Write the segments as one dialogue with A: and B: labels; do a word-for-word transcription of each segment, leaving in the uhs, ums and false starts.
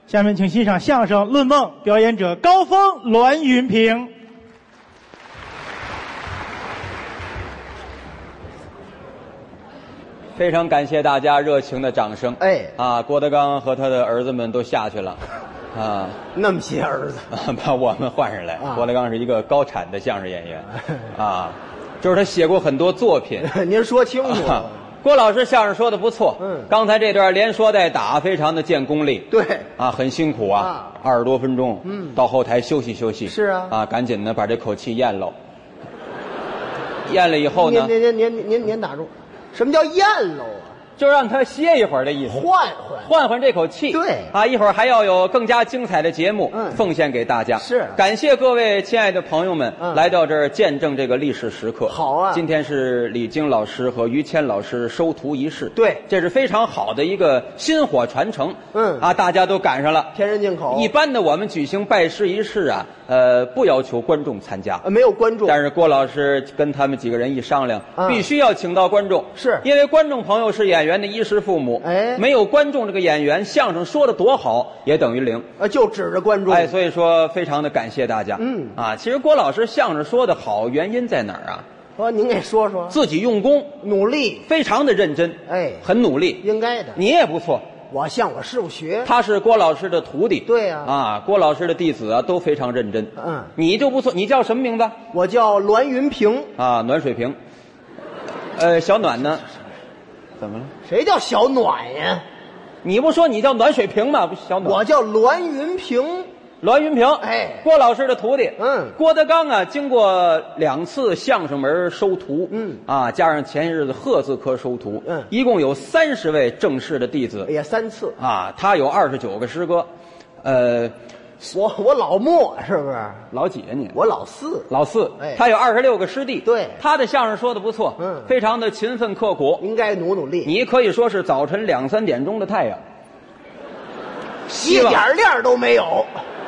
A: 下面请欣赏相声《论梦》，表演者高峰、栾云平。
B: 非常感谢大家热情的掌声。
C: 哎，
B: 啊，郭德纲和他的儿子们都下去了，啊，
C: 那么些儿子，
B: 把我们换上来。
C: 啊、
B: 郭德纲是一个高产的相声演员，啊，就是他写过很多作品。
C: 您说清楚。啊
B: 郭老师相声说的不错，
C: 嗯，
B: 刚才这段连说带打，非常的见功力。
C: 对，
B: 啊，很辛苦啊，
C: 啊
B: 二十多分钟，
C: 嗯，
B: 到后台休息休息。
C: 是啊，
B: 啊，赶紧的把这口气咽了。咽了以后呢？
C: 您您您您您打住，什么叫咽喽啊？
B: 就让他歇一会儿的意思，
C: 换换
B: 换换这口气。
C: 对
B: 啊，一会儿还要有更加精彩的节目，
C: 嗯，
B: 奉献给大家。
C: 是，
B: 感谢各位亲爱的朋友们，
C: 嗯，
B: 来到这儿见证这个历史时刻。
C: 好啊，
B: 今天是李菁老师和于谦老师收徒仪式，
C: 对，
B: 这是非常好的一个薪火传承。
C: 嗯，
B: 啊，大家都赶上了，
C: 天人进口。
B: 一般的我们举行拜师仪式啊，呃，不要求观众参加，
C: 呃，没有观众。
B: 但是郭老师跟他们几个人一商量，
C: 嗯，
B: 必须要请到观众，
C: 是
B: 因为观众朋友是演员的衣食父母。
C: 哎，
B: 没有观众，这个演员相声说的多好也等于零。
C: 呃，就指着观众。
B: 哎，所以说非常的感谢大家。
C: 嗯
B: 啊，其实郭老师相声说的好，原因在哪儿啊？
C: 哦，您给说说。
B: 自己用功，
C: 努力，
B: 非常的认真。
C: 哎，
B: 很努力，
C: 应该的。
B: 你也不错。
C: 我向我师傅学。
B: 他是郭老师的徒弟。
C: 对呀。
B: 啊，郭老师的弟子啊都非常认真。
C: 嗯，
B: 你就不错。你叫什么名字？
C: 我叫栾云平。
B: 啊，暖水瓶。呃，小暖呢？怎么了？
C: 谁叫小暖呀？
B: 你不说你叫暖水瓶吗？不是小暖。
C: 我叫栾云平。
B: 栾云平，
C: 哎，
B: 郭老师的徒弟。
C: 嗯，
B: 郭德纲啊，经过两次相声门收徒，
C: 嗯，
B: 啊，加上前些日子鹤字科收徒，
C: 嗯，
B: 一共有三十位正式的弟子。
C: 也三次
B: 啊，他有二十九个师哥，呃，
C: 我我老莫是不是？
B: 老几啊你？
C: 我老四。
B: 老四，
C: 哎，
B: 他有二十六个师弟。
C: 对，
B: 他的相声说的不错，
C: 嗯，
B: 非常的勤奋刻苦，
C: 应该努努力。
B: 你可以说是早晨两三点钟的太阳，
C: 一点亮都没有。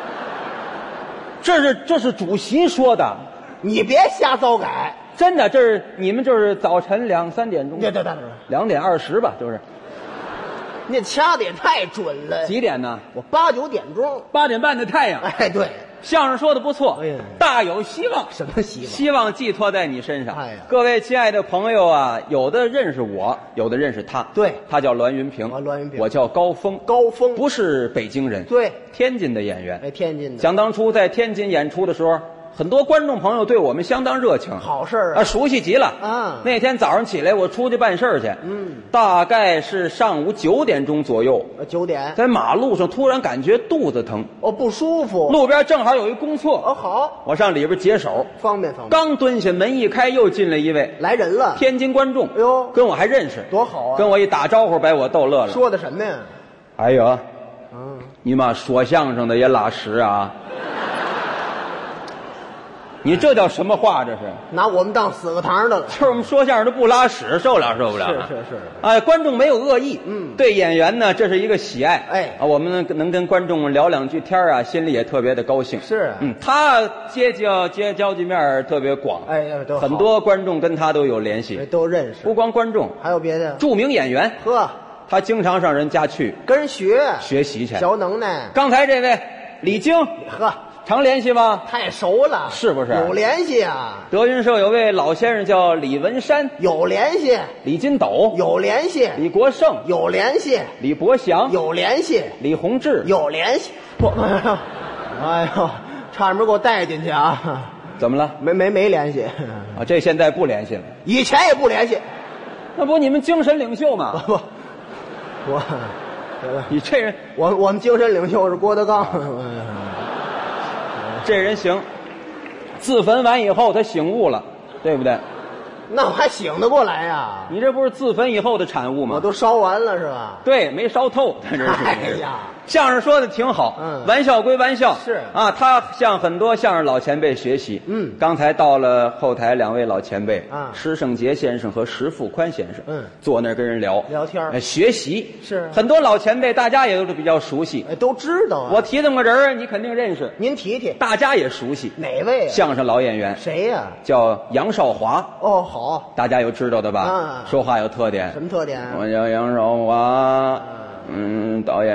B: 这是这是主席说的，
C: 你别瞎糟改。
B: 真的，这是你们就是早晨两三点钟，
C: 对对对对，
B: 两点二十吧，就是。
C: 你掐的也太准了。
B: 几点呢？
C: 我八九点钟，
B: 八点半的太阳。
C: 哎，对，
B: 相声说的不错，
C: 哎，
B: 大有希望。
C: 什么希望？
B: 希望寄托在你身上。
C: 哎呀，
B: 各位亲爱的朋友啊，有的认识我，有的认识他。
C: 对，
B: 他叫栾云平，
C: 啊，栾云平，
B: 我叫高峰。
C: 高峰
B: 不是北京人，
C: 对，
B: 天津的演员。
C: 哎，天津的。
B: 想当初在天津演出的时候，很多观众朋友对我们相当热情，
C: 好事儿
B: 啊，熟悉极了
C: 啊。
B: 那天早上起来，我出去办事儿去，
C: 嗯，
B: 大概是上午九点钟左右，
C: 呃，九点，
B: 在马路上突然感觉肚子疼，
C: 哦，不舒服，
B: 路边正好有一公厕，
C: 哦，好，
B: 我上里边解手，
C: 方便方便。
B: 刚蹲下，门一开，又进来一位
C: 来人了，
B: 天津观众，
C: 哎呦，
B: 跟我还认识，
C: 多好啊！
B: 跟我一打招呼，把我逗乐了。
C: 说的什么呀？
B: 哎呀，
C: 嗯，
B: 你妈说相声的也拉屎啊！你这叫什么话？这是
C: 拿我们当死个堂的了。
B: 就是我们说相声的不拉屎，受不了受不了。
C: 是是是。
B: 哎，观众没有恶意，
C: 嗯，
B: 对演员呢，这是一个喜爱。
C: 哎，
B: 啊，我们能能跟观众聊两句天啊，心里也特别的高兴。
C: 是，
B: 嗯，他结交结交际面特别广，
C: 哎呀，都
B: 很多观众跟他都有联系，
C: 都认识。
B: 不光观众，
C: 还有别的
B: 著名演员。
C: 呵，
B: 他经常上人家去
C: 跟人学
B: 学习去，
C: 小能耐。
B: 刚才这位李菁，
C: 呵。
B: 常联系吗？
C: 太熟了，
B: 是不是？
C: 有联系啊。
B: 德云社有位老先生叫李文山，
C: 有联系。
B: 李金斗
C: 有联系。
B: 李国盛
C: 有联系。
B: 李伯祥
C: 有联系。
B: 李洪志
C: 有联系。不，哎呦，差点没给我带进去啊！
B: 怎么了？
C: 没没没联系
B: 啊，这现在不联系了，
C: 以前也不联系。
B: 那不你们精神领袖吗？
C: 不，我，
B: 你这人，
C: 我我们精神领袖是郭德纲。
B: 这人行，自焚完以后他醒悟了，对不对？
C: 那我还醒得过来呀？
B: 你这不是自焚以后的产物吗？
C: 我都烧完了是吧？
B: 对，没烧透。他这是。
C: 哎呀，
B: 相声说的挺好，
C: 嗯，
B: 玩笑归玩笑，
C: 是
B: 啊，他向很多相声老前辈学习。
C: 嗯，
B: 刚才到了后台两位老前辈
C: 啊，
B: 施胜杰先生和石富宽先生，
C: 嗯，
B: 坐那儿跟人聊
C: 聊天，
B: 哎，学习
C: 是
B: 很多老前辈，大家也都是比较熟悉，
C: 哎，都知道啊。
B: 我提这么个人儿，你肯定认识，
C: 您提提，
B: 大家也熟悉。
C: 哪位啊？
B: 相声老演员。
C: 谁呀？
B: 叫杨少华。
C: 哦，好，
B: 大家有知道的吧？
C: 啊，
B: 说话有特点。
C: 什么特点？
B: 我叫杨少华。嗯，导演让我录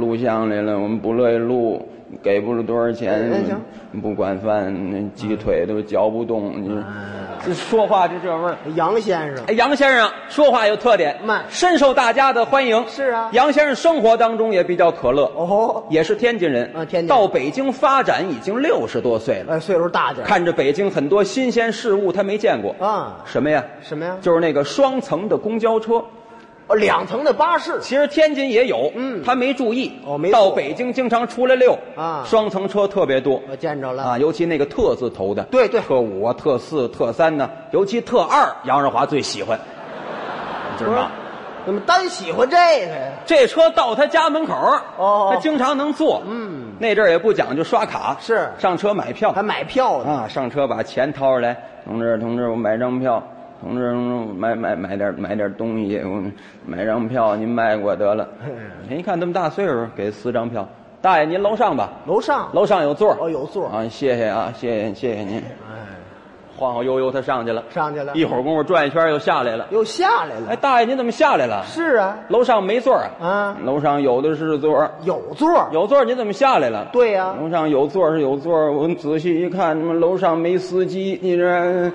B: 录像来了，我们不乐意录，给不了多少钱，
C: 行，
B: 不管饭，那鸡腿都嚼不动，你这说话就这味儿。
C: 杨先生，
B: 哎，杨先生说话有特点，
C: 慢，
B: 深受大家的欢迎。
C: 是啊，
B: 杨先生生活当中也比较可乐，
C: 哦，
B: 也是天津人
C: 啊，天津
B: 到北京发展已经六十多岁了，
C: 哎，岁数大点，
B: 看着北京很多新鲜事物他没见过
C: 啊，
B: 什么呀？
C: 什么呀？
B: 就是那个双层的公交车。
C: 哦，两层的巴士，
B: 其实天津也有，
C: 嗯，
B: 他没注意，
C: 哦，没
B: 到北京经常出来溜
C: 啊，
B: 双层车特别多，
C: 我见着了
B: 啊，尤其那个特字头的，
C: 对对，
B: 特五啊、特四、特三呢，尤其特二，杨日华最喜欢，你知道吗？
C: 怎么单喜欢这个呀？
B: 这车到他家门口，
C: 哦，
B: 他经常能坐，
C: 嗯，
B: 那阵儿也不讲究刷卡，
C: 是
B: 上车买票，
C: 还买票呢
B: 啊，上车把钱掏出来，同志同志，我买张票。同志，买买买点买点东西，我买张票，您卖给我得了。您一看这么大岁数，给四张票。大爷，您楼上吧？
C: 楼上，
B: 楼上有座。
C: 哦，有座
B: 啊，谢谢啊，谢谢谢谢您。
C: 哎，
B: 晃晃悠悠他上去了，
C: 上去了，
B: 一会儿功夫转一圈又下来了，
C: 又下来了。
B: 哎，大爷您怎么下来了？
C: 是啊，
B: 楼上没座啊。
C: 啊，
B: 楼上有的是座。
C: 有座，
B: 有座，您怎么下来了？
C: 对呀、
B: 啊，楼上有座是有座，我仔细一看，他妈楼上没司机，你这。哎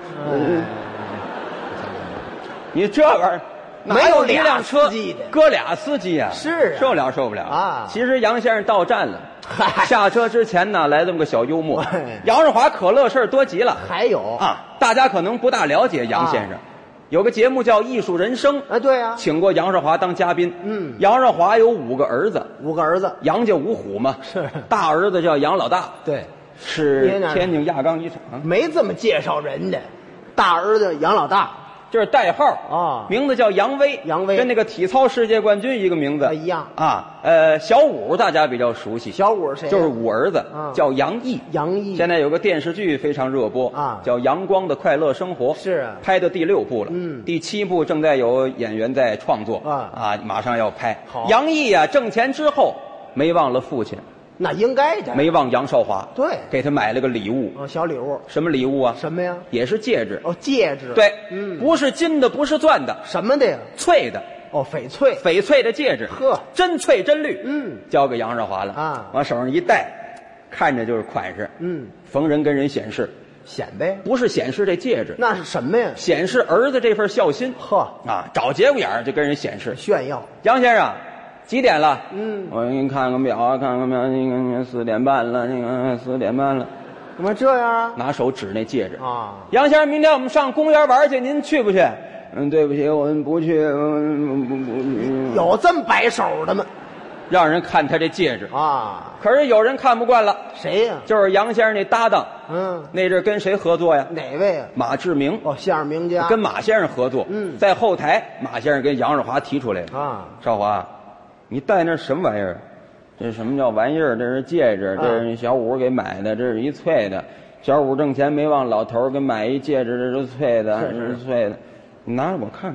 B: 你这玩意儿
C: 没有
B: 一辆车
C: 司机的，
B: 搁俩司机啊，
C: 是啊，
B: 受不了受不了
C: 啊！
B: 其实杨先生到站了，下车之前呢，来这么个小幽默。杨日华可乐事儿多极了，
C: 还有
B: 啊，大家可能不大了解杨先生，啊、有个节目叫《艺术人生》，
C: 啊，对啊，
B: 请过杨日华当嘉宾。
C: 嗯，
B: 杨日华有五个儿子，
C: 五个儿子，
B: 杨家五虎嘛，
C: 是
B: 大儿子叫杨老大，
C: 对，
B: 是天津亚钢一厂，
C: 没这么介绍人的，大儿子杨老大。
B: 就是代号
C: 啊，
B: 名字叫杨威，
C: 杨威
B: 跟那个体操世界冠军一个名字
C: 一样
B: 啊。呃，小武大家比较熟悉，
C: 小武谁？
B: 就是武儿子，
C: 啊、
B: 叫杨毅。
C: 杨毅
B: 现在有个电视剧非常热播
C: 啊，
B: 叫《阳光的快乐生活》，
C: 是啊，
B: 拍的第六部了，
C: 嗯，
B: 第七部正在有演员在创作
C: 啊
B: 啊，马上要拍。
C: 好，
B: 杨毅啊，挣钱之后没忘了父亲。
C: 那应该的，
B: 没忘杨少华，
C: 对，
B: 给他买了个礼物，
C: 哦，小礼物，
B: 什么礼物啊？
C: 什么呀？
B: 也是戒指，
C: 哦，戒指，
B: 对，
C: 嗯，
B: 不是金的，不是钻的，
C: 什么的呀？
B: 翠的，
C: 哦，翡翠，
B: 翡翠的戒指，
C: 呵，
B: 真翠真绿，
C: 嗯，
B: 交给杨少华了
C: 啊，
B: 往手上一戴，看着就是款式，
C: 嗯，
B: 逢人跟人显示，
C: 显呗，
B: 不是显示这戒指，
C: 那是什么呀？
B: 显示儿子这份孝心，
C: 呵，
B: 啊，找节骨眼儿就跟人显示
C: 炫耀。
B: 杨先生。几点了？
C: 嗯，
B: 我给你看看表啊，看看表，那个四点半了，那个四点半了，
C: 怎么这样啊？
B: 拿手指那戒指
C: 啊！
B: 杨先生，明天我们上公园玩去，您去不去？嗯，对不起，我们不去，不不不去。
C: 有这么摆手的吗？
B: 让人看他这戒指
C: 啊！
B: 可是有人看不惯了，
C: 谁呀、啊？
B: 就是杨先生那搭档，
C: 嗯，
B: 那阵跟谁合作呀？
C: 哪位啊？
B: 马志明。
C: 哦，相声名家，
B: 跟马先生合作。
C: 嗯，
B: 在后台，马先生跟杨日华提出来了
C: 啊，
B: 少华。你戴那什么玩意儿？这什么叫玩意儿？这是戒指，这是小五给买的，这是一翠的。小五挣钱没忘老头给买一戒指，这是翠的，这是翠的。你拿着我看看，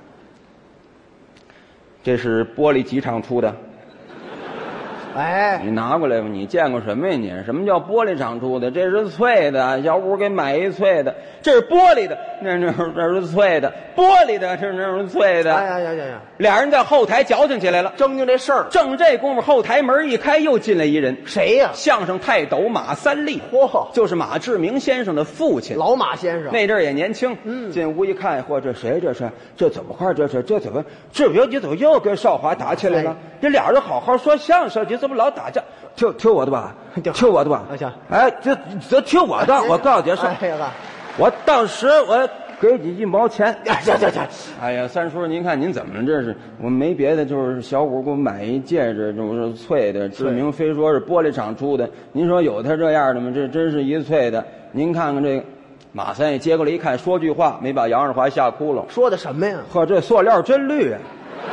B: 这是玻璃机厂出的。
C: 哎，
B: 你拿过来吧，你见过什么呀你？什么叫玻璃厂出的？这是翠的，小五给买一翠的，这是玻璃的，那那这是翠的，玻璃的，这那是翠的。
C: 哎呀呀呀呀！
B: 俩人在后台矫情起来了，
C: 争拗这事儿。
B: 正这功夫，后台门一开，又进来一人，
C: 谁呀、啊？
B: 相声泰斗马三立，
C: 嚯，
B: 就是马志明先生的父亲，
C: 老马先生。
B: 那阵儿也年轻，
C: 嗯，
B: 进屋一看，嚯，这谁？这是这怎么回事？这是这怎么？这不你怎么又跟少华打起来了？这俩人好好说相声，你怎么老打架？听听我的吧，听我的吧。
C: 行，
B: 哎，这这听我的，我告诉你是，
C: 哎呀，
B: 我当时我给你一毛钱。
C: 行行行，
B: 哎呀，三叔，您看您怎么了？这是我没别的，就是小五给我买一戒指，这是翠的，志明非说是玻璃厂出的。您说有他这样的吗？这真是一翠的。您看看这个，马三爷接过来一看，说句话没把杨日华吓哭了。
C: 说的什么呀？
B: 呵，这塑料真绿啊！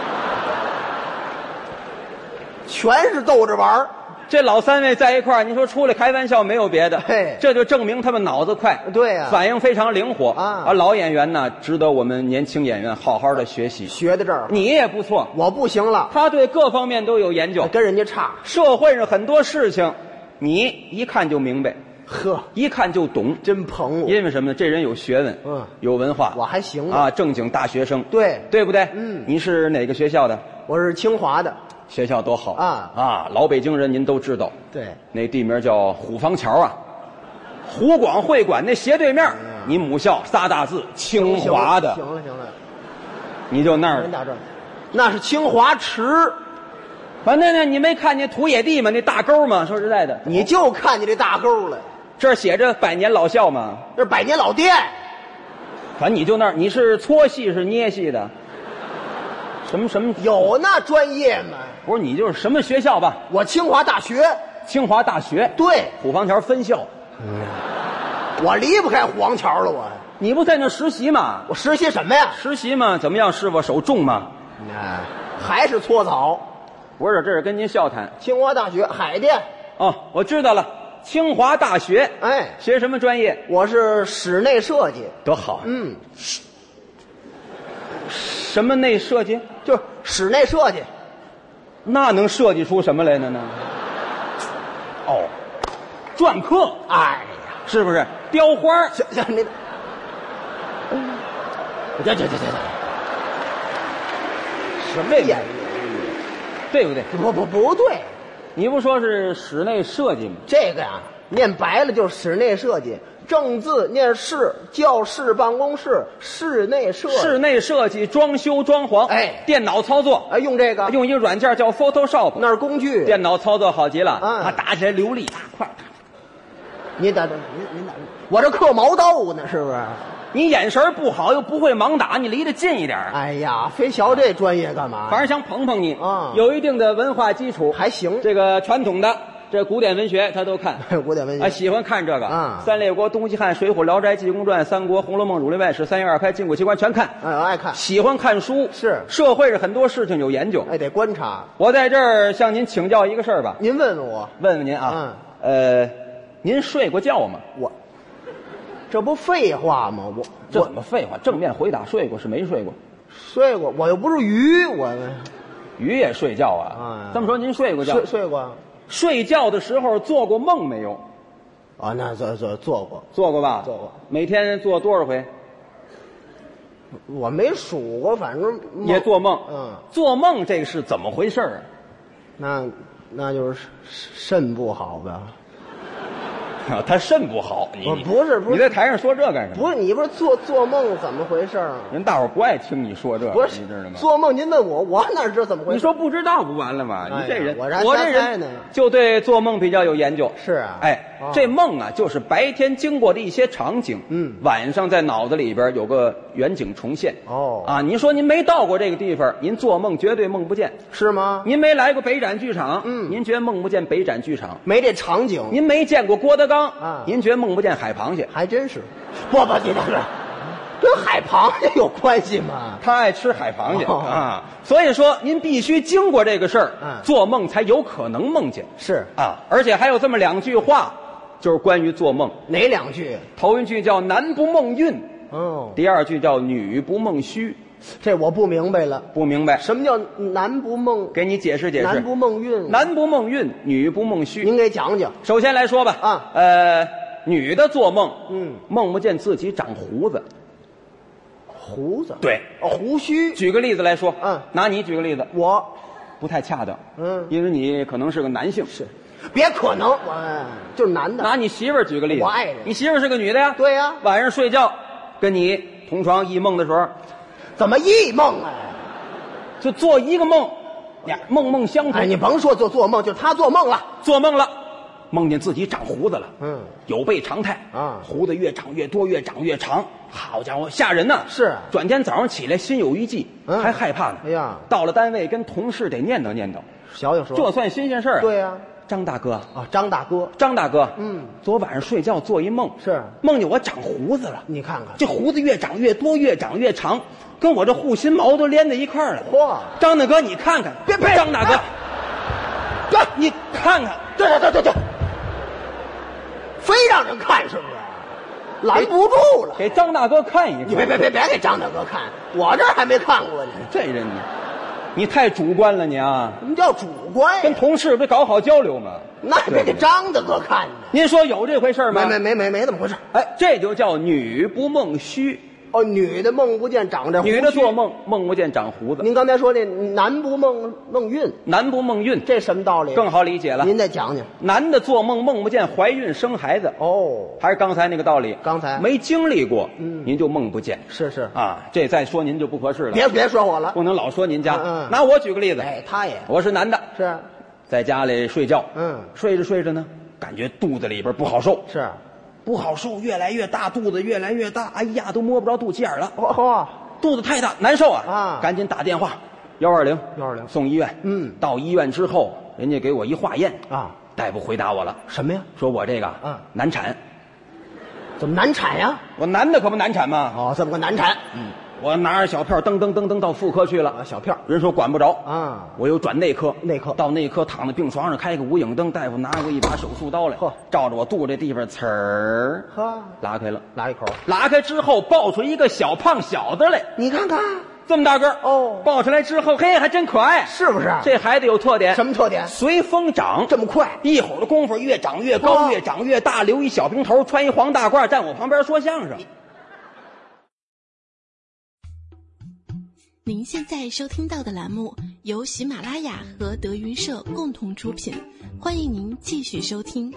C: 全是逗着玩儿。
B: 这老三位在一块儿，你说出来开玩笑没有别的，
C: 嘿，
B: 这就证明他们脑子快，
C: 对呀、啊，
B: 反应非常灵活
C: 啊。
B: 而老演员呢，值得我们年轻演员好好的学习。
C: 学的这儿，
B: 你也不错，
C: 我不行了。
B: 他对各方面都有研究，
C: 跟人家差。
B: 社会上很多事情，你一看就明白，
C: 呵，
B: 一看就懂，
C: 真捧我。
B: 因为什么呢？这人有学问，
C: 嗯，
B: 有文化，
C: 我还行
B: 啊，正经大学生，
C: 对，
B: 对不对？
C: 嗯，
B: 你是哪个学校的？
C: 我是清华的。
B: 学校多好
C: 啊
B: 啊！老北京人您都知道，
C: 对，
B: 那地名叫虎坊桥啊，湖广会馆那斜对面，
C: 嗯、
B: 你母校仨大字清华的，
C: 行了行了，
B: 你就那儿
C: 人打这，那是清华池。
B: 反正呢，你没看见土野地吗？那大沟吗？说实在的，
C: 你就看见这大沟了。
B: 这儿写着百年老校吗？
C: 这是百年老店。
B: 反正你就那儿，你是搓戏是捏戏的？什么什么
C: 有那专业吗？
B: 不是你就是什么学校吧？
C: 我清华大学。
B: 清华大学。
C: 对，
B: 虎坊桥分校。
C: 嗯，我离不开虎坊桥了，我。
B: 你不在那实习吗？
C: 我实习什么呀？
B: 实习嘛，怎么样？师傅手重吗？
C: 哎，还是搓澡。
B: 不是，这是跟您笑谈。
C: 清华大学海淀。
B: 哦，我知道了，清华大学。
C: 哎，
B: 学什么专业？
C: 我是室内设计。
B: 多好。
C: 嗯。
B: 什么内设计？
C: 就是室内设计。
B: 那能设计出什么来呢呢？哦，篆刻。
C: 哎呀，
B: 是不是雕花？
C: 行行，你，这这这这这，什么演员？
B: 对不对？
C: 不不不对，
B: 你不说是室内设计吗？
C: 这个呀，念白了就是室内设计，正字念室，教室、办公室，室内设计。
B: 室内设计、装修、装潢，
C: 哎，
B: 电脑操作，
C: 哎，用这个，
B: 用一个软件叫 Photoshop，
C: 那是工具，
B: 电脑操作好极了，
C: 嗯，
B: 它打起来流利，快。
C: 您打打，您您打，我这刻毛豆呢，是不是？
B: 你眼神不好，又不会盲打，你离得近一点。
C: 哎呀，非学这专业干嘛？
B: 反正想捧捧你
C: 啊，
B: 有一定的文化基础
C: 还行。
B: 这个传统的，这古典文学他都看，
C: 古典文学
B: 啊，喜欢看这个
C: 啊。
B: 三列国、东西汉、水浒、聊斋、济公传、三国、红楼梦、儒林外史、三言二开、金谷奇观全看。
C: 哎，我爱看，
B: 喜欢看书，
C: 是
B: 社会上很多事情有研究，
C: 哎，得观察。
B: 我在这儿向您请教一个事儿吧。
C: 您问问我，
B: 问问您啊，嗯、呃，您睡过觉吗？
C: 我。这不废话吗？我
B: 这怎么废话？正面回答，睡过是没睡过？
C: 睡过，我又不是鱼，我
B: 鱼也睡觉啊？
C: 啊，
B: 这么说您睡过觉？
C: 睡睡过。
B: 睡觉的时候做过梦没有？
C: 啊，那做做做过，
B: 做过吧？
C: 做过。
B: 每天做多少回？
C: 我没数过，反正
B: 也做梦。
C: 嗯，
B: 做梦这个是怎么回事啊？
C: 那那就是肾不好吧？
B: 啊，他肾不好，你
C: 不不是不是，
B: 你在台上说这干什么？
C: 不是你不是做做梦怎么回事啊？
B: 人大伙不爱听你说这，
C: 不是
B: 你知道吗？
C: 做梦您问我，我哪知道怎么回事？
B: 你说不知道不完了吗？
C: 哎、
B: 你这人，
C: 我
B: 我这人
C: 呢，
B: 就对做梦比较有研究。
C: 是啊，
B: 哎，
C: 哦、
B: 这梦啊，就是白天经过的一些场景，
C: 嗯，
B: 晚上在脑子里边有个远景重现。
C: 哦，
B: 啊，您说您没到过这个地方，您做梦绝对梦不见，
C: 是吗？
B: 您没来过北展剧场，
C: 嗯，
B: 您觉梦不见北展剧场，
C: 没这场景。
B: 您没见过郭德纲
C: 啊，
B: 您觉梦不见海螃蟹，
C: 还真是。不不，你等着，跟海螃蟹有关系吗？
B: 他爱吃海螃蟹、
C: 哦、
B: 啊，所以说您必须经过这个事儿，
C: 嗯，
B: 做梦才有可能梦见。
C: 是
B: 啊，而且还有这么两句话，就是关于做梦。
C: 哪两句？
B: 头一句叫男不梦孕，
C: 哦，
B: 第二句叫女不梦虚。
C: 这我不明白了，
B: 不明白
C: 什么叫男不梦？
B: 给你解释解释。
C: 男不梦孕，
B: 男不梦孕，女不梦虚。
C: 您给讲讲。
B: 首先来说吧，
C: 啊，
B: 呃，女的做梦，
C: 嗯，
B: 梦不见自己长胡子。
C: 胡子？
B: 对，
C: 哦，胡须。
B: 举个例子来说，
C: 嗯，
B: 拿你举个例子，
C: 我
B: 不太恰当，
C: 嗯，
B: 因为你可能是个男性。
C: 是，别可能，我就是男的。
B: 拿你媳妇儿举个例子，
C: 我爱人，
B: 你媳妇儿是个女的呀？
C: 对呀。
B: 晚上睡觉跟你同床异梦的时候，
C: 怎么异梦啊？
B: 就做一个梦，呀，梦梦相同。
C: 哎，你甭说做做梦，就他做梦了，
B: 做梦了，梦见自己长胡子了，
C: 嗯，
B: 有备常态
C: 啊，
B: 胡子越长越多，越长越长，好家伙，吓人呐！
C: 是，
B: 转天早上起来心有余悸，
C: 嗯，
B: 还害怕呢。
C: 哎呀，
B: 到了单位跟同事得念叨念叨，
C: 小有说，
B: 这算新鲜事儿啊。
C: 对呀。
B: 张大哥
C: 啊，张大哥，
B: 张大哥，
C: 嗯，
B: 昨晚上睡觉做一梦，
C: 是
B: 梦见我长胡子了。
C: 你看看，
B: 这胡子越长越多，越长越长，跟我这护心毛都连在一块儿了。
C: 嚯，
B: 张大哥，你看看，
C: 别别，
B: 张大哥，
C: 别，
B: 你看看，
C: 对对对对对，非让人看是不是？拦不住了，
B: 给张大哥看一看。
C: 你别别别别给张大哥看，我这儿还没看过呢。
B: 这人你，你太主观了你啊！
C: 什么叫主观？
B: 跟同事不得搞好交流吗？
C: 那也得给张大哥看呢。
B: 您说有这回事吗？
C: 没没没没没这么回事。
B: 哎，这就叫女不梦虚。
C: 哦，女的梦不见长这胡须，
B: 女的做梦梦不见长胡子。
C: 您刚才说那男不梦梦孕，
B: 男不梦孕，
C: 这什么道理？
B: 更好理解了。
C: 您再讲讲。
B: 男的做梦梦不见怀孕生孩子，
C: 哦，
B: 还是刚才那个道理。
C: 刚才
B: 没经历过，
C: 嗯
B: 您就梦不见。
C: 是是，
B: 啊，这再说您就不合适了。
C: 别别说我了。
B: 不能老说您家。
C: 嗯嗯
B: 拿我举个例子，
C: 哎，他也
B: 我是男的，
C: 是
B: 在家里睡觉，
C: 嗯
B: 睡着睡着呢，感觉肚子里边不好受，
C: 是，
B: 不好受，越来越大，肚子越来越大，哎呀，都摸不着肚脐眼了，
C: 嚯嚯，
B: 肚子太大，难受啊！
C: 啊
B: 赶紧打电话，幺二零，
C: 幺二零
B: 送医院。
C: 嗯
B: 到医院之后，人家给我一化验，
C: 啊，
B: 大夫回答我了，
C: 什么呀？
B: 说我这个
C: 嗯
B: 难产，
C: 怎么难产呀？
B: 我男的可不难产吗？
C: 哦，这么个难产。
B: 嗯，我拿着小票噔噔噔噔到妇科去了，
C: 啊，小票
B: 人说管不着
C: 啊，
B: 我又转内科，
C: 内科
B: 到内科躺在病床上开个无影灯，大夫拿过一把手术刀来，
C: 呵
B: 照着我肚子这地方，呲儿
C: 呵，
B: 拉开了，
C: 拉一口，
B: 拉开之后抱出一个小胖小子来，
C: 你看看
B: 这么大个儿
C: 哦
B: 抱出来之后，嘿，还真可爱，
C: 是不是？
B: 这孩子有特点，
C: 什么特点？
B: 随风长，
C: 这么快？
B: 一会儿的功夫越长越高，
C: 哦
B: 越长越大，留一小平头，穿一黄大褂，站我旁边说相声。
D: 您现在收听到的栏目由喜马拉雅和德云社共同出品，欢迎您继续收听。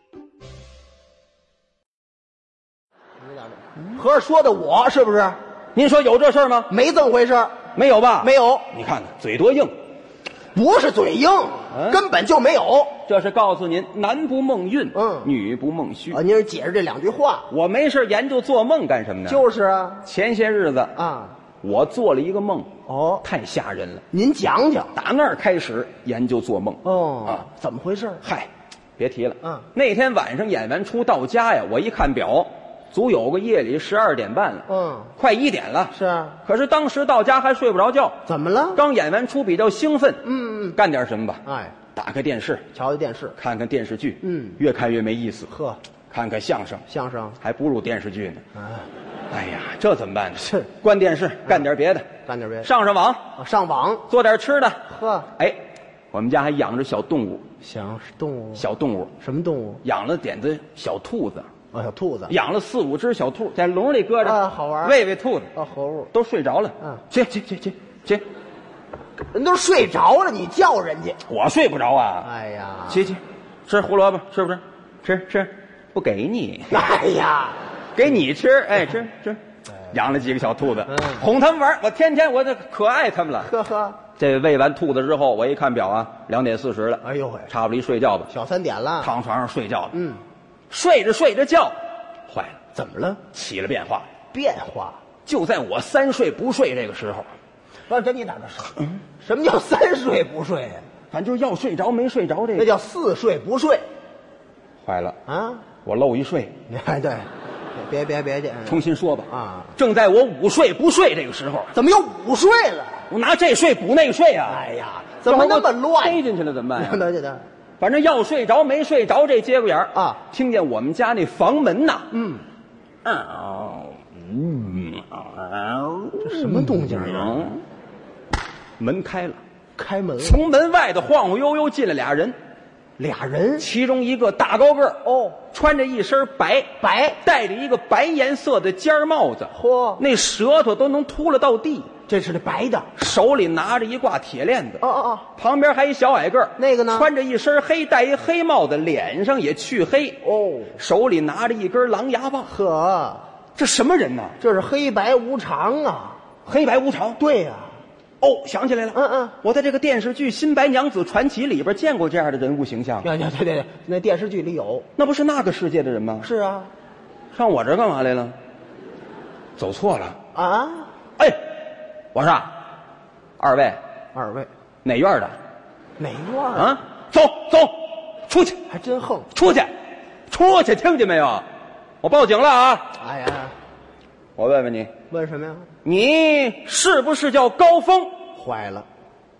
C: 合着说的我是不是？
B: 您说有这事儿吗？
C: 没这么回事儿，
B: 没有吧？
C: 没有，
B: 你看看嘴多硬，
C: 不是嘴硬，
B: 嗯
C: 根本就没有。
B: 这是告诉您，男不梦孕，
C: 嗯
B: 女不梦虚。
C: 啊，您是解释这两句话。
B: 我没事研究做梦干什么呢？
C: 就是啊
B: 前些日子
C: 啊，
B: 我做了一个梦，
C: 哦，
B: 太吓人了。
C: 您讲讲。
B: 打那儿开始研究做梦。
C: 哦
B: 啊，
C: 怎么回事？
B: 嗨，别提了。
C: 嗯
B: 那天晚上演完出到家呀，我一看表，足有个夜里十二点半了，
C: 嗯，
B: 快一点了。
C: 是啊，
B: 可是当时到家还睡不着觉，
C: 怎么了？
B: 刚演完出比较兴奋。
C: 嗯嗯，
B: 干点什么吧？
C: 哎，
B: 打开电视，
C: 瞧瞧电视，
B: 看看电视剧。
C: 嗯
B: 越看越没意思。
C: 呵，
B: 看看相声，
C: 相声
B: 还不如电视剧呢。
C: 啊，
B: 哎呀，这怎么办呢？
C: 是
B: 关电视，干点别的，
C: 干点别的，
B: 上上网，
C: 啊上网。
B: 做点吃的。
C: 呵，
B: 哎，我们家还养着小动物，
C: 想是动物，
B: 小动物
C: 什么动物？
B: 养了点子小兔子，
C: 哦，小兔子。
B: 养了四五只小兔，在笼里搁着，
C: 啊好玩
B: 喂喂兔子，
C: 哦，活物。
B: 都睡着了。
C: 嗯
B: 去去去去去，
C: 人都睡着了，你叫人家。
B: 我睡不着啊。
C: 哎呀，
B: 去去，吃胡萝卜是不是？吃吃，不给你，
C: 哎呀，
B: 给你吃，哎吃吃。养了几个小兔子，
C: 嗯
B: 哄他们玩，我天天我这可爱他们了。
C: 呵呵，
B: 这喂完兔子之后，我一看表啊，两点四十了，
C: 哎呦喂，
B: 差不离睡觉吧，
C: 小三点了。
B: 躺床上睡觉了。
C: 嗯，
B: 睡着睡着觉，坏了，
C: 怎么了？
B: 起了变化。
C: 变化。
B: 就在我三睡不睡这个时候，
C: 不是，这你哪个说？什么叫三睡不睡呀？
B: 反正就是要睡着没睡着这个，
C: 那叫四睡不睡
B: 坏了。
C: 啊！
B: 我漏一睡，
C: 哎，对，别别别去，
B: 重新说吧。
C: 啊，
B: 正在我午睡不睡这个时候，
C: 怎么又午睡了？
B: 我拿这睡补那睡啊！
C: 哎呀，怎么那么乱？
B: 飞进去了怎么办呀？
C: 对对对，
B: 反正要睡着没睡着这节骨眼儿
C: 啊，
B: 听见我们家那房门呐，
C: 嗯，
B: 嗷，嗯，嗷，
C: 这什么动静啊？
B: 嗯门开了，
C: 开门了，
B: 从门外头晃晃悠悠进来俩人，
C: 俩人
B: 其中一个大高个儿，
C: 哦，
B: 穿着一身白，
C: 白，
B: 戴着一个白颜色的尖儿帽子，
C: 嚯，
B: 那舌头都能秃了到地，
C: 这是这白的，
B: 手里拿着一挂铁链子，
C: 哦哦哦，
B: 旁边还一小矮个儿，
C: 那个呢
B: 穿着一身黑，戴一黑帽子，脸上也去黑，
C: 哦，
B: 手里拿着一根狼牙棒。
C: 呵，
B: 这什么人呢？
C: 这是黑白无常啊！
B: 黑白无常。
C: 对呀，
B: 哦，想起来了，
C: 嗯嗯，
B: 我在这个电视剧《新白娘子传奇》里边见过这样的人物形象。
C: 对对对对，那电视剧里有。
B: 那不是那个世界的人吗？
C: 是啊，
B: 上我这儿干嘛来了？走错了。
C: 啊，
B: 哎，我说，二位
C: 二位
B: 哪院的？
C: 哪院啊？
B: 啊，走走，出去，
C: 还真横！
B: 出去，出去，听见没有？我报警了啊！
C: 哎呀，
B: 我问问你，
C: 问什么呀？
B: 你是不是叫高峰？
C: 坏了，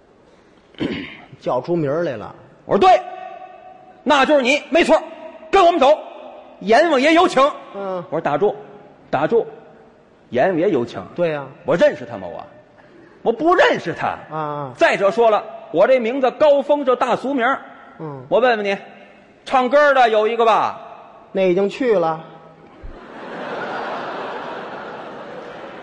C: 叫出名儿来了。
B: 我说对，那就是你，没错，跟我们走。阎王爷有请。
C: 嗯，
B: 我说打住，打住，阎王爷有请。
C: 对呀，
B: 我认识他吗？我，我不认识他。
C: 啊，
B: 再者说了，我这名字高峰，这大俗名。
C: 嗯，
B: 我问问你，唱歌的有一个吧？
C: 那已经去了。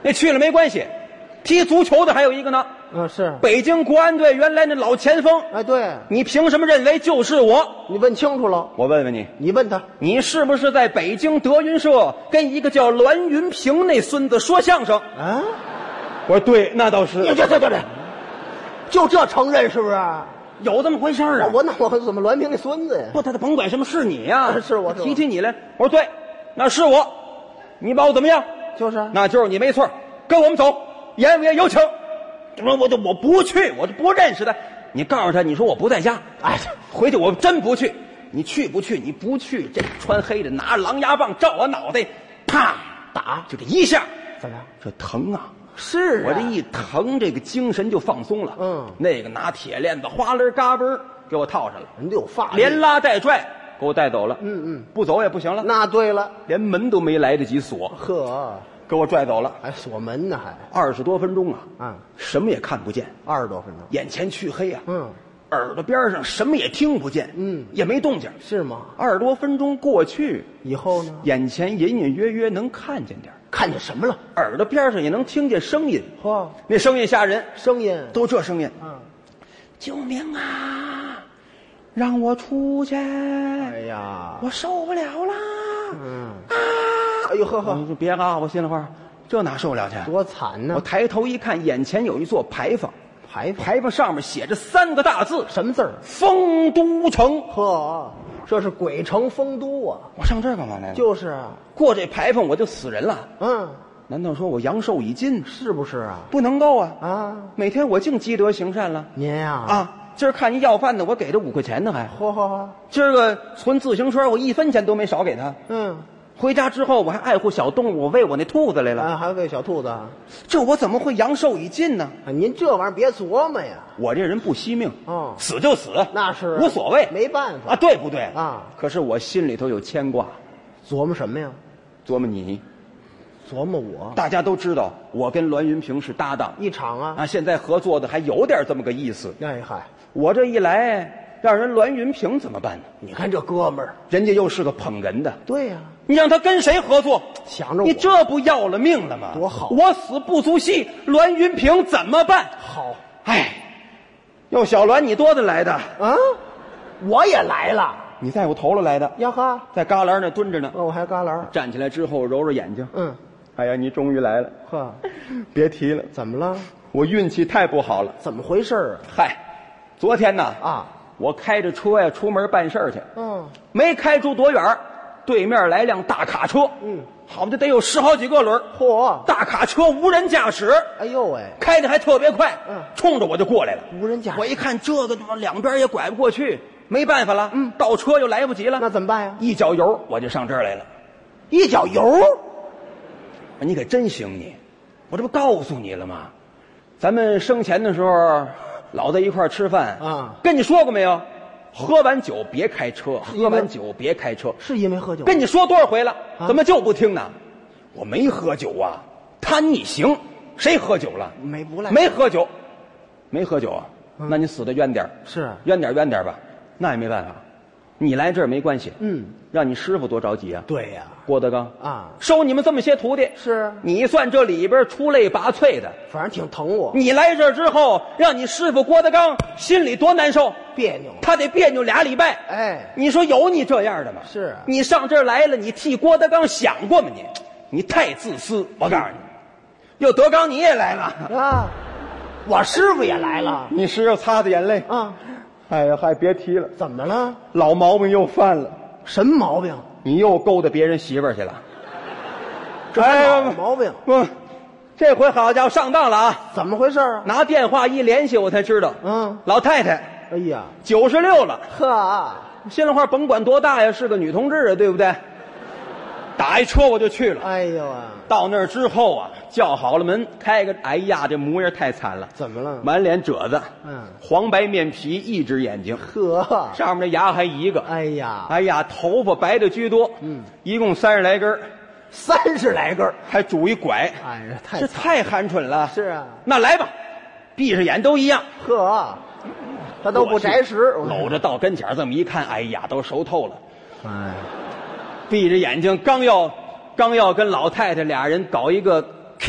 B: 那去了没关系，踢足球的还有一个呢。
C: 嗯，是。
B: 北京国安队原来那老前锋。
C: 哎，对。
B: 你凭什么认为就是我？
C: 你问清楚了。
B: 我问问你，
C: 你问他，
B: 你是不是在北京德云社跟一个叫栾云平那孙子说相声？
C: 啊？
B: 我说对，那倒是。
C: 对对对对，就这承认是不是？
B: 有这么回事啊？
C: 我那我怎么栾平那孙子呀？
B: 不，他他甭管什么是你呀、
C: 啊，是我
B: 提起你来。我说对，那是我。你把我怎么样？
C: 就是
B: 那就是你没错，跟我们走，言也有请。我我就我不去，我就不认识他。你告诉他，你说我不在家，哎，回去我真不去。你去不去？你不去，这穿黑的拿狼牙棒照我脑袋，啪打，就这一下，
C: 怎么样？
B: 这疼啊！
C: 是、啊、
B: 我这一疼，这个精神就放松了。
C: 嗯，
B: 那个拿铁链子哗啦嘎嘣给我套上了，
C: 人家有法力，
B: 连拉带拽给我带走了。
C: 嗯嗯，
B: 不走也不行了。
C: 那对了，
B: 连门都没来得及锁，
C: 呵，
B: 给我拽走了，
C: 还锁门呢，还
B: 二十多分钟啊，
C: 嗯，
B: 什么也看不见，
C: 二十多分钟，
B: 眼前黢黑啊，
C: 嗯，
B: 耳朵边上什么也听不见，
C: 嗯，
B: 也没动静，
C: 是吗？
B: 二十多分钟过去
C: 以后呢？
B: 眼前隐隐约约能看见点，
C: 看见什么了？
B: 耳朵边上也能听见声音，
C: 嚯，
B: 那声音吓人，
C: 声音
B: 都这声音，
C: 嗯，
B: 救命啊！让我出去！
C: 哎呀，
B: 我受不了了！
C: 嗯
B: 啊！
C: 哎呦呵呵，
B: 你说别啊！我心里话，这哪受得了去？
C: 多惨呢！
B: 我抬头一看，眼前有一座牌坊，
C: 牌坊
B: 牌坊上面写着三个大字，
C: 什么字儿？
B: 丰都城。
C: 呵，这是鬼城丰都啊！
B: 我上这儿干嘛来了？
C: 就是啊，
B: 过这牌坊我就死人了。
C: 嗯，
B: 难道说我阳寿已尽？
C: 是不是啊？
B: 不能够啊！
C: 啊，
B: 每天我净积德行善了。
C: 您呀
B: 啊，今儿看一要饭的，我给他五块钱呢，还。
C: 嚯嚯嚯！
B: 今儿个存自行车，我一分钱都没少给他。
C: 嗯，
B: 回家之后我还爱护小动物，我喂我那兔子来了。
C: 啊，还喂小兔子啊？
B: 这我怎么会阳寿已尽呢？
C: 啊，您这玩意儿别琢磨呀！
B: 我这人不惜命，
C: 哦
B: 死就死，
C: 那是
B: 无所谓，
C: 没办法
B: 啊，对不对
C: 啊？
B: 可是我心里头有牵挂，
C: 琢磨什么呀？
B: 琢磨你。
C: 琢磨我，
B: 大家都知道我跟栾云平是搭档
C: 一场啊！
B: 啊，现在合作的还有点这么个意思。
C: 哎嗨，
B: 我这一来，让人栾云平怎么办呢？
C: 你看这哥们儿，
B: 人家又是个捧哏的，
C: 对呀、
B: 你让他跟谁合作？
C: 想着我
B: 你这不要了命了吗？
C: 多好
B: 我死不足惜，栾云平怎么办？
C: 好
B: 哎，哟，小栾，你多大来的？
C: 啊！我也来了
B: 你在我头了来的，
C: 呀哈！
B: 在旮旯那蹲着呢。
C: 哦，我还旮旯。
B: 站起来之后揉揉眼睛，
C: 嗯，
B: 哎呀，你终于来了，
C: 呵，
B: 别提了，
C: 怎么了？
B: 我运气太不好了。
C: 怎么回事啊？
B: 嗨，昨天呐，
C: 啊，
B: 我开着车呀出门办事儿去，
C: 嗯，
B: 没开出多远儿，对面来辆大卡车，
C: 嗯，
B: 好的得有十好几个轮儿，
C: 嚯！
B: 大卡车无人驾驶，
C: 哎呦喂，
B: 开的还特别快，
C: 嗯
B: 冲着我就过来了。
C: 无人驾驶
B: 我一看这个他妈两边也拐不过去，没办法了，
C: 嗯
B: 倒车又来不及了，
C: 那怎么办呀？
B: 一脚油我就上这儿来了。
C: 一脚油，
B: 你可真行你，我这不告诉你了吗？咱们生前的时候老在一块儿吃饭
C: 啊，
B: 跟你说过没有？喝完酒别开车，
C: 因为
B: 喝完酒别开车。
C: 是因为喝酒？
B: 跟你说多少回了，
C: 啊
B: 怎么就不听呢？我没喝酒啊，他逆行，谁喝酒了？
C: 没不赖，
B: 没喝酒，没喝酒啊，
C: 嗯
B: 那你死的冤点儿
C: 是
B: 冤点儿冤点儿吧，那也没办法。你来这儿没关系，
C: 嗯，
B: 让你师傅多着急啊。
C: 对呀、
B: 郭德纲
C: 啊
B: 收你们这么些徒弟，
C: 是
B: 你算这里边出类拔萃的。
C: 反正挺疼我，
B: 你来这儿之后，让你师傅郭德纲心里多难受，
C: 别扭。
B: 他得别扭俩礼拜。
C: 哎，
B: 你说有你这样的吗？
C: 是啊
B: 你上这儿来了，你替郭德纲想过吗？你，你太自私。我告诉你，哟，德纲你也来了，
C: 啊，我师傅也来了
B: 你师傅擦着眼泪，
C: 啊，
B: 哎呀，还别提了，
C: 怎么了？
B: 老毛病又犯了，
C: 什么毛病？
B: 你又勾搭别人媳妇儿去了。
C: 这还
B: 哎呀
C: 老毛病？
B: 不，这回好家伙上当了啊！
C: 怎么回事啊？
B: 拿电话一联系，我才知道，
C: 嗯，
B: 老太太
C: 哎呀，
B: 九十六了。
C: 呵，
B: 心里话甭管多大呀，是个女同志啊，对不对？打一车我就去了。
C: 哎呦啊，
B: 到那儿之后啊，叫好了门，开个，哎呀，这模样太惨了，
C: 怎么了？
B: 满脸褶子，
C: 嗯，
B: 黄白面皮，一只眼睛，
C: 呵，
B: 上面的牙还一个，
C: 哎呀，
B: 哎呀，头发白的居多，
C: 嗯，
B: 一共三十来根儿，
C: 三十来根儿，
B: 还拄一拐，
C: 哎呀，太
B: 这太鹌鹑了。
C: 是啊，
B: 那来吧，闭着眼都一样。
C: 呵，他都不摘食，
B: 搂着到跟前儿这么一看，哎呀，都熟透了。
C: 哎，
B: 闭着眼睛，刚要刚要跟老太太俩人搞一个 kiss，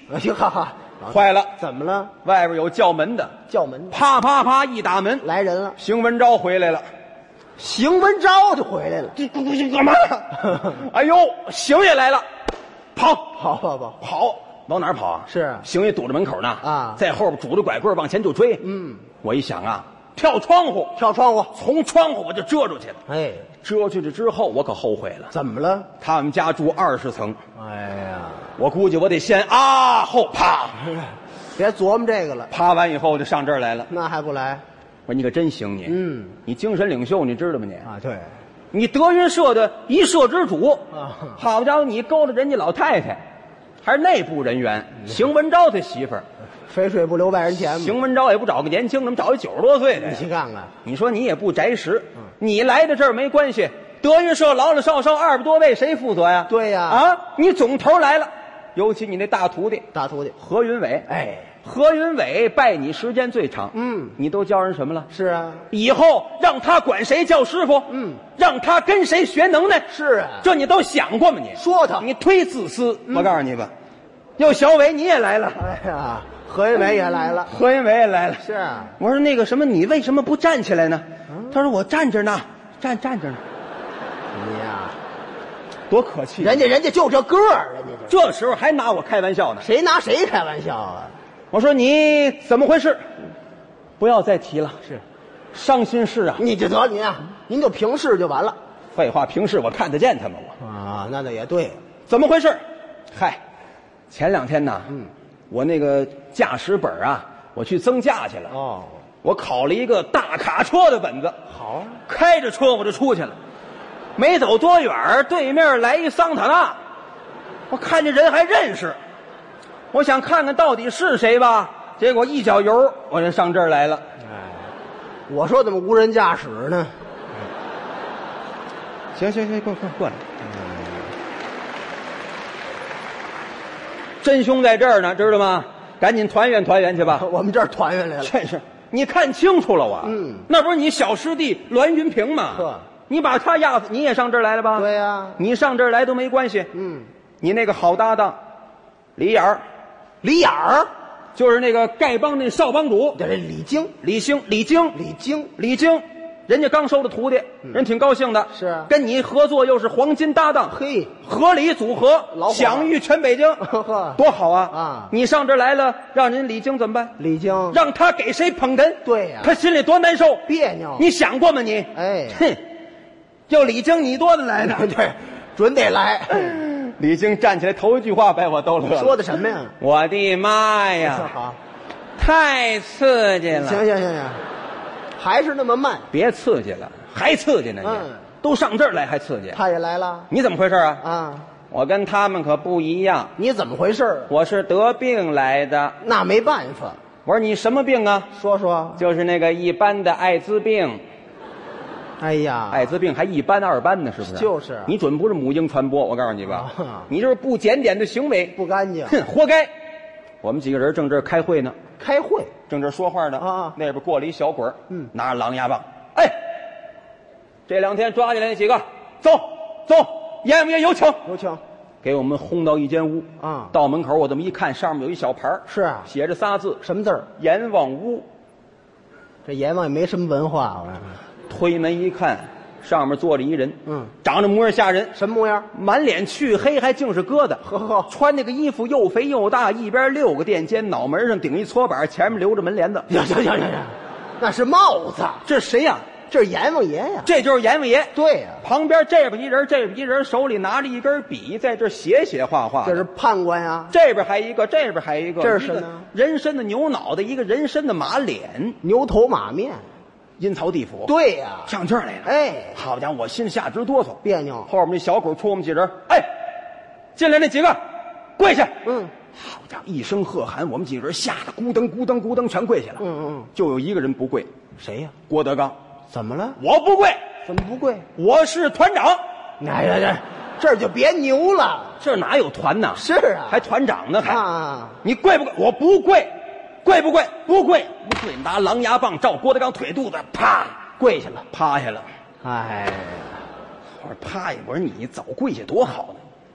C: 哎呀，哈哈，
B: 坏了，
C: 怎么了？
B: 外边有叫门的，
C: 叫门
B: 啪啪啪一打门，
C: 来人了，
B: 邢文昭回来了。
C: 邢文昭就回来了。
B: 这这干嘛呢？哎呦，邢爷来了，跑
C: 跑跑跑
B: 跑，往哪儿跑啊？
C: 是
B: 邢爷堵着门口呢
C: 啊，
B: 在后边拄着拐棍往前就追。
C: 嗯，
B: 我一想啊，跳窗户，
C: 跳窗户，
B: 从窗户我就遮出去了。
C: 哎，
B: 遮出去之后，我可后悔了。
C: 怎么了？
B: 他们家住二十层，
C: 哎呀，
B: 我估计我得先啊后啪，
C: 别琢磨这个了，
B: 啪完以后就上这儿来了。
C: 那还不来？
B: 我说你可真行你，
C: 嗯，
B: 你精神领袖，你知道吗你？
C: 啊，对，
B: 你德云社的一社之主
C: 啊，
B: 好家伙，你勾搭人家老太太，还是内部人员，邢文昭他媳妇儿。
C: 肥水不流外人田嘛。
B: 邢文昭也不找个年轻，怎么找一九十多岁的？
C: 你去看看，
B: 你说你也不宅时，你来的这儿没关系，德云社老老少少二百多位，谁负责呀？
C: 对呀
B: 啊，你总头来了，尤其你那大徒弟
C: 大徒弟，
B: 何云伟，
C: 哎，
B: 何云伟拜你时间最长，
C: 嗯，
B: 你都教人什么了？
C: 是啊，
B: 以后让他管谁叫师傅，
C: 嗯，
B: 让他跟谁学能耐，
C: 是啊，
B: 这你都想过吗？你
C: 说他，
B: 你忒自私。我告诉你吧，又小伟你也来了，
C: 哎呀，何云伟也来了，
B: 何云伟也来了。
C: 是啊，
B: 我说那个什么，你为什么不站起来呢？他说我站着呢，站站着呢，
C: 你呀，
B: 多可气！
C: 人家人家就这个儿，人家这
B: 这时候还拿我开玩笑呢。
C: 谁拿谁开玩笑啊？
B: 我说你怎么回事？不要再提了，
C: 是，
B: 伤心事啊！
C: 你就得您啊，您就平视就完了
B: 废话，平时我看得见他吗？我
C: 啊，那倒也对，
B: 怎么回事？嗨，前两天呢，
C: 嗯，
B: 我那个驾驶本啊，我去增驾去了。
C: 哦，
B: 我考了一个大卡车的本子，
C: 好，
B: 开着车我就出去了。没走多远，对面来一桑塔纳，我看这人还认识，我想看看到底是谁吧。结果一脚油，我就上这儿来了。
C: 哎，我说怎么无人驾驶呢？
B: 行行行，过过过来。真凶在这儿呢，知道吗？赶紧团圆团圆去吧。
C: 我们这儿团圆来了，
B: 真是，你看清楚了我。
C: 嗯，
B: 那不是你小师弟栾云平吗？
C: 呵，
B: 你把他压死，你也上这儿来了吧？
C: 对呀，
B: 你上这儿来都没关系。
C: 嗯，
B: 你那个好搭档李眼儿，
C: 李眼儿，
B: 就是那个丐帮那少帮主
C: 这这李菁，
B: 李兴、李菁、
C: 李菁，
B: 李菁，人家刚收的徒弟，人挺高兴的。
C: 是啊
B: 跟你合作又是黄金搭档，
C: 嘿，
B: 合理组合
C: 老，火
B: 享誉全北京，
C: 呵
B: 多好啊！
C: 啊
B: 你上这儿来了，让人李菁怎么办？
C: 李菁，
B: 让他给谁捧哏？
C: 对呀
B: 他心里多难受，
C: 别扭，
B: 你想过吗你？
C: 哎，
B: 哼，就李菁你多的来的。
C: 对，准得来。
B: 李菁站起来头一句话把我逗乐了。
C: 说的什么呀？
B: 我的妈
C: 说
B: 呀，
C: 好，
B: 太刺激了！
C: 行行行行，还是那么慢。
B: 别刺激了，还刺激呢你！
C: 嗯
B: 都上这儿来还刺激？
C: 他也来了
B: 你怎么回事啊？
C: 啊？
B: 我跟他们可不一样，
C: 你怎么回事儿？
B: 我是得病来的。
C: 那没办法，
B: 我说你什么病啊？
C: 说说。
B: 就是那个一般的艾滋病。
C: 哎呀，
B: 艾滋病还一般二般呢，是不是？
C: 就是
B: 你准不是母婴传播，我告诉你吧，
C: 啊
B: 你这是不检点的行为，
C: 不干净。
B: 哼，活该。我们几个人正这儿开会呢，
C: 开会
B: 正这儿说话呢，
C: 啊
B: 那边过来一小鬼儿，
C: 嗯
B: 拿着狼牙棒，哎，这两天抓进来那几个，走走，严不严？有请。
C: 有请。
B: 给我们轰到一间屋
C: 啊
B: 到门口我这么一看，上面有一小牌儿
C: 是啊，
B: 写着仨字
C: 什么字儿？
B: “阎王屋”。
C: 这阎王也没什么文化，我看
B: 推门一看，上面坐着一人，
C: 嗯，
B: 长着模样吓人，
C: 什么模样？
B: 满脸黢黑，还净是疙瘩。
C: 呵呵，
B: 穿那个衣服又肥又大，一边六个垫肩，脑门上顶一搓板，前面留着门帘子。
C: 行行行行行，那是帽子，
B: 这是谁呀？
C: 这是阎王爷呀。
B: 这就是阎王爷。
C: 对呀，
B: 旁边这边一人，这边一人，手里拿着一根笔，在这写写画画。
C: 这是判官呀。
B: 这边还一个，这边还一个。
C: 这是什么
B: 一个人参的牛脑袋，一个人参的马脸，
C: 牛头马面。
B: 阴曹地府。
C: 对呀，
B: 上这儿来了。
C: 哎，
B: 好家伙，我心下直哆嗦，
C: 别扭。
B: 后面那小鬼冲我们几人，哎，进来那几个，跪下。
C: 嗯，
B: 好家伙，一声喝喊，我们几个人吓得咕噔咕噔咕噔全跪下了。
C: 嗯嗯，
B: 就有一个人不跪，
C: 谁呀？
B: 郭德纲。
C: 怎么了？
B: 我不跪，
C: 怎么不跪？
B: 我是团长。
C: 哎呀呀，这儿就别牛了。
B: 这哪有团呢？
C: 是啊，
B: 还团长呢？还
C: 啊，
B: 你跪不跪？我不跪，跪不跪？不跪，不跪。拿狼牙棒照郭德纲腿肚子，啪跪下了，趴下了。
C: 哎，
B: 我说趴下，我说你早跪下多好呢，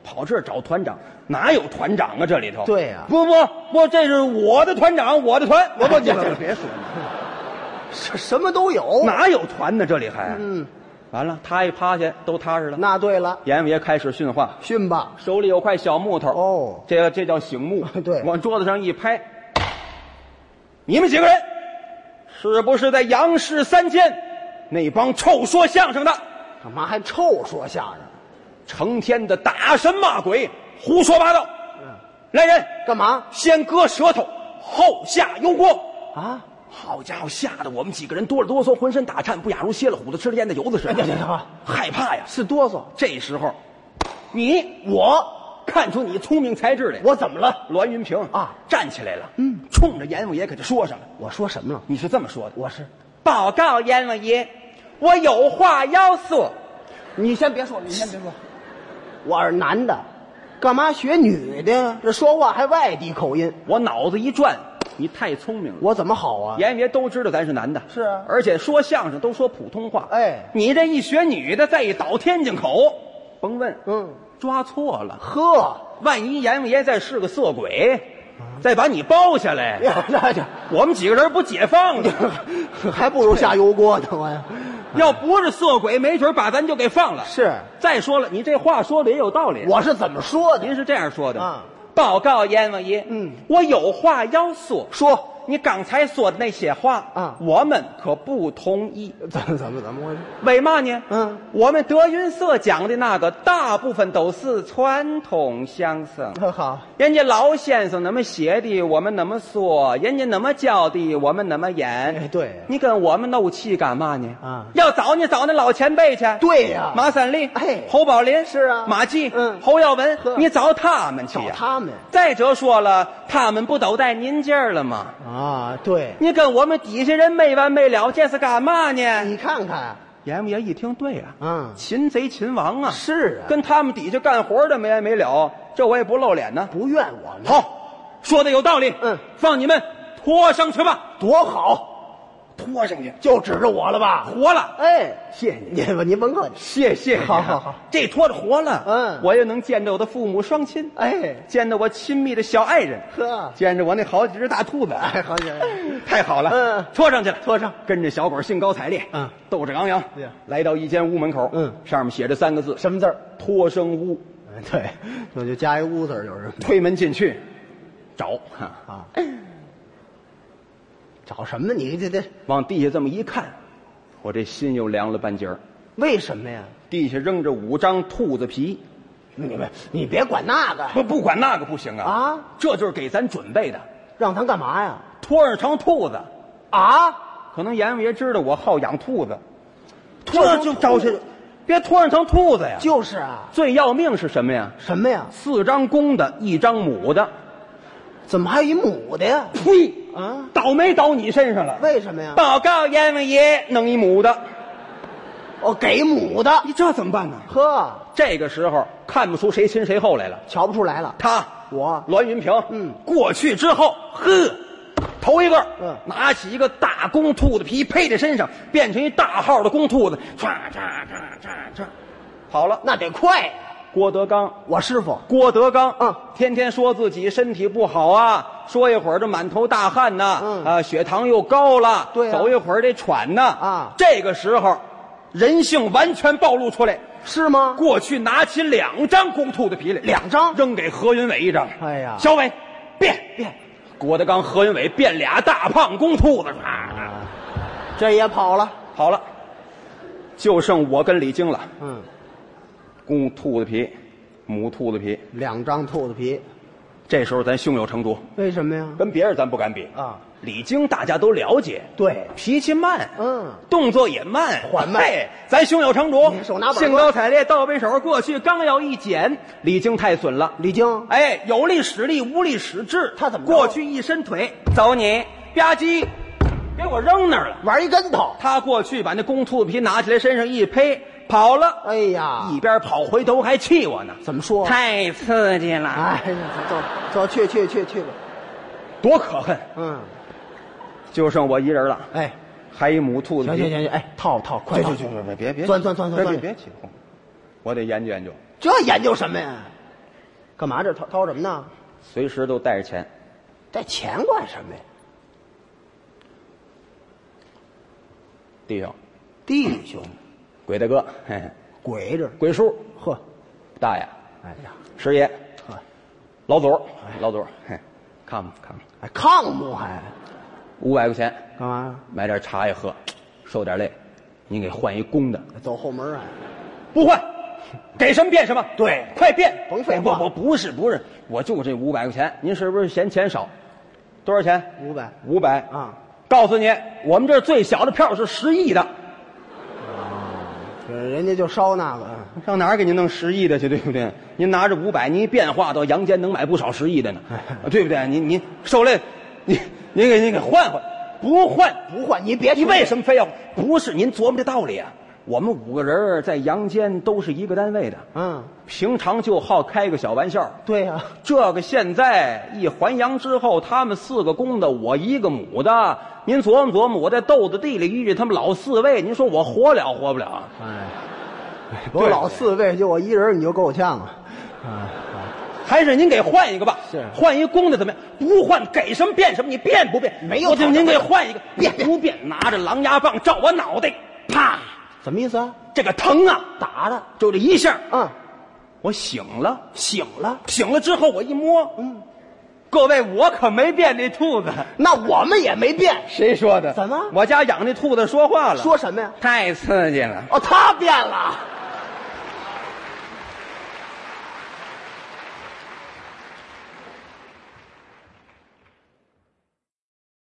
B: 跑这儿找团长，哪有团长啊？这里头
C: 对呀
B: 不不不，这是我的团长，我的团，我不
C: 哎
B: 别
C: 别
B: 别说了，
C: 什什么都有。
B: 哪有团呢？这里还
C: 嗯，
B: 完了，他一趴下都踏实了。
C: 那对了，
B: 阎王爷开始训话，
C: 训吧。
B: 手里有块小木头，
C: 哦，
B: 这个这叫醒木，
C: 对
B: 往桌子上一拍，你们几个人是不是在杨氏三间那帮臭说相声的？
C: 干嘛还臭说相声？
B: 成天的打神骂鬼，胡说八道。
C: 嗯，
B: 来人，
C: 干嘛
B: 先割舌头，后下油锅。
C: 啊？
B: 好家伙，吓得我们几个人哆了哆嗦，浑身打颤，不亚如歇了虎子吃了烟的油子似的。
C: 哎呀呀呀
B: 害怕呀！
C: 是哆嗦。
B: 这时候，你
C: 我
B: 看出你聪明才智来。
C: 我怎么了？
B: 栾云平
C: 啊
B: 站起来了，
C: 嗯，
B: 冲着阎王爷可就说上了。
C: 我说什么了？
B: 你是这么说的？
C: 我是，
B: 报告阎王爷，我有话要说。
C: 你先别说，你先别说，我是男的，干嘛学女的？这说话还外地口音，
B: 我脑子一转，你太聪明了。
C: 我怎么好啊？
B: 阎王爷都知道咱是男的，
C: 是啊
B: 而且说相声都说普通话。
C: 哎
B: 你这一学女的，再一倒天津口，甭问，
C: 嗯，
B: 抓错了。
C: 呵，
B: 万一阎王爷再是个色鬼，再把你包下来，
C: 呀，那就
B: 我们几个人不解放了？
C: 还不如下油锅呢，我呀。
B: 要不是色鬼，没准把咱就给放了。
C: 是，
B: 再说了，你这话说的也有道理。
C: 我是怎么说的？
B: 您是这样说的
C: 啊？
B: 报告阎王爷，
C: 嗯
B: 我有话要说。
C: 说
B: 你刚才说的那些话
C: 啊
B: 我们可不同意。
C: 怎么怎么怎么回事？
B: 为嘛呢？
C: 嗯，
B: 我们德云社讲的那个大部分都是传统相声。
C: 好，
B: 人家老先生那么写的，我们那么说；人家那么教的，我们那么演。
C: 哎，对，
B: 你跟我们闹气干嘛呢？
C: 啊
B: 要找你找那老前辈去。
C: 对呀
B: 马三立，
C: 哎
B: 侯宝林
C: 是啊
B: 马季，
C: 嗯
B: 侯耀文
C: 呵，
B: 你找他们去
C: 找
B: 呀。
C: 他们
B: 再者说了，他们不都在您这儿了吗？
C: 啊，对，
B: 你跟我们底下人没完没了，这是干嘛呢？
C: 你看看，
B: 阎王爷一听，对呀、
C: 嗯
B: 擒贼擒王啊，
C: 是啊，
B: 跟他们底下干活的没完没了，这我也不露脸呢。
C: 不怨我们，
B: 好，说的有道理，
C: 嗯，
B: 放你们拖上去吧，
C: 多好，
B: 拖上去，
C: 就指着我了吧？
B: 活了。
C: 哎，谢谢您吧，您甭客气。
B: 谢谢你啊，
C: 好好好
B: 这拖着活了，
C: 嗯
B: 我也能见着我的父母双亲，
C: 哎，
B: 见着我亲密的小爱人，
C: 呵
B: 见着我那好几只大兔子，
C: 哎，好姐，
B: 太好了，
C: 嗯
B: 拖上去了，
C: 拖上，
B: 跟着小狗兴高采烈，
C: 嗯，
B: 斗志昂扬，
C: 对呀
B: 来到一间屋门口，
C: 嗯
B: 上面写着三个字，
C: 什么字儿？
B: 托生屋，
C: 哎对，我就加一屋字儿就是
B: 推门进去，找，哈，
C: 啊。找什么？你这这
B: 往地下这么一看，我这心又凉了半截儿。
C: 为什么呀？
B: 地下扔着五张兔子皮，
C: 你们你别管那个
B: 不不管那个不行啊！
C: 啊，
B: 这就是给咱准备的，
C: 让咱干嘛呀？
B: 拖上成兔子。
C: 啊，
B: 可能阎王爷知道我好养兔子，这
C: 拖上兔子
B: 就招去，别拖上成兔子呀！
C: 就是啊，
B: 最要命是什么呀？
C: 什么呀？
B: 四张公的，一张母的。
C: 怎么还有一母的呀？
B: 呸！
C: 啊，
B: 倒霉倒你身上了。
C: 为什么呀？
B: 报告阎王爷，弄一母的，
C: 哦，给母的。
B: 你这怎么办呢？
C: 呵，
B: 这个时候看不出谁亲谁后来了。
C: 瞧不出来了。
B: 他，
C: 我
B: 栾云平，
C: 嗯
B: 过去之后，呵，头一个，
C: 嗯
B: 拿起一个大公兔子皮配在身上，变成一大号的公兔子，唰唰唰唰唰，跑了。
C: 那得快。
B: 郭德纲，
C: 我师傅
B: 郭德纲，
C: 嗯
B: 天天说自己身体不好啊，说一会儿这满头大汗呐，
C: 嗯
B: 啊，血糖又高了，
C: 对啊
B: 走一会儿得喘呐，
C: 啊
B: 这个时候，人性完全暴露出来。
C: 是吗？
B: 过去拿起两张公兔的皮来，
C: 两张
B: 扔给何云伟一张。
C: 哎呀
B: 小伟，变变，郭德纲、何云伟变俩大胖公兔子，啊，
C: 这也跑了。
B: 好了，就剩我跟李菁了。
C: 嗯，
B: 公兔子皮，母兔子皮，
C: 两张兔子皮。
B: 这时候咱胸有成竹，
C: 为什么呀？
B: 跟别人咱不敢比
C: 啊。
B: 李菁大家都了解，
C: 对，
B: 脾气慢，
C: 嗯，
B: 动作也慢，
C: 缓慢
B: 嘿咱胸有成竹
C: 你，手拿把
B: 兴高采烈，倒背手过去，刚要一捡，李菁太损了。
C: 李菁，
B: 哎，有力使力，无力使智。
C: 他怎么着
B: 过去一伸腿，走你吧唧，给我扔那儿了。
C: 玩一跟头。
B: 他过去把那公兔子皮拿起来，身上一披，跑了。
C: 哎呀，
B: 一边跑回头还气我呢，
C: 怎么说？
B: 太刺激了，
C: 哎呀，走走，去去去去吧。
B: 多可恨！
C: 嗯，
B: 就剩我一人了，
C: 哎，
B: 还一母兔子皮。
C: 行行行行，哎，套套，快套！
B: 别别别别
C: 钻钻钻钻钻
B: 别别起哄，我得研究研究。
C: 这研究什么呀？ 干嘛这掏掏什么呢？
B: 随时都带着钱。
C: 带钱干什么呀？
B: 弟兄，
C: 弟兄，
B: 鬼大哥，嘿嘿，
C: 鬼着，
B: 鬼叔，
C: 呵，
B: 大爷，
C: 哎呀，
B: 师爷，
C: 呵，
B: 老祖儿，老祖儿，嘿，看吧看吧，
C: 还炕木还
B: 五百块钱
C: 干嘛呀？
B: 买点茶叶喝，受点累，您给换一公的。
C: 走后门啊？
B: 不换，给什么变什么。
C: 对
B: 快变！
C: 甭废话
B: 不不不是不是，我就这五百块钱，您是不是嫌钱少？多少钱？
C: 五百
B: 五百
C: 啊！
B: 告诉你，我们这儿最小的票是十亿的，
C: 这人家就烧那个。
B: 上哪儿给您弄十亿的去，对不对？您拿着五百，您一变化到阳间能买不少十亿的呢，对不对？您您受累，您您给您给换换，不换
C: 不换，你别
B: 你为什么非要？不是您琢磨这道理啊？我们五个人在阳间都是一个单位的，
C: 嗯，
B: 平常就好开个小玩笑。
C: 对呀、啊，
B: 这个现在一还阳之后，他们四个公的，我一个母的。您琢磨琢磨，我在豆子地里遇见他们老四位，您说我活了活不了？
C: 哎，我老四位就我一人，你就够呛了。啊，
B: 还是您给换一个吧，
C: 是
B: 换一公的怎么样？不换给什么变什么，你变不变？
C: 没有
B: 我就您给换一个，
C: 变
B: 不变，拿着狼牙棒照我脑袋，啪！
C: 什么意思啊？
B: 这个疼啊，
C: 打的，
B: 就这一下，
C: 嗯，
B: 我醒了，
C: 醒了，
B: 醒了之后我一摸，嗯，各位我可没变这兔子，
C: 那我们也没变。
B: 谁说的？
C: 怎么？
B: 我家养那兔子说话了，
C: 说什么呀？
B: 太刺激了。
C: 哦，他变了。